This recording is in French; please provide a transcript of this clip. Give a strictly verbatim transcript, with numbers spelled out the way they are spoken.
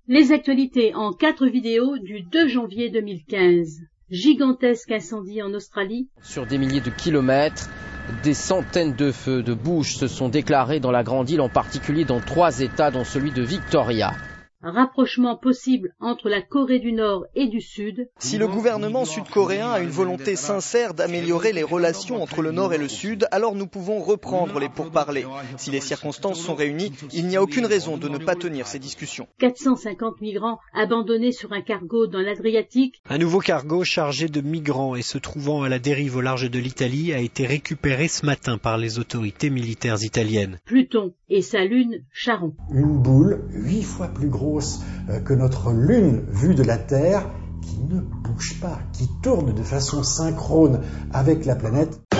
Les actualités en quatre vidéos du deux janvier deux mille quinze. Gigantesque incendie en Australie. Sur des milliers de kilomètres, des centaines de feux de bouches se sont déclarés dans la grande île, en particulier dans trois États, dont celui de Victoria. Rapprochement possible entre la Corée du Nord et du Sud. Si le gouvernement sud-coréen a une volonté sincère d'améliorer les relations entre le Nord et le Sud, alors nous pouvons reprendre les pourparlers. Si les circonstances sont réunies, il n'y a aucune raison de ne pas tenir ces discussions. quatre cent cinquante migrants abandonnés sur un cargo dans l'Adriatique. Un nouveau cargo chargé de migrants et se trouvant à la dérive au large de l'Italie a été récupéré ce matin par les autorités militaires italiennes. Pluton et sa lune Charon. Une boule huit fois plus grosse que notre lune vue de la Terre, qui ne bouge pas, qui tourne de façon synchrone avec la planète.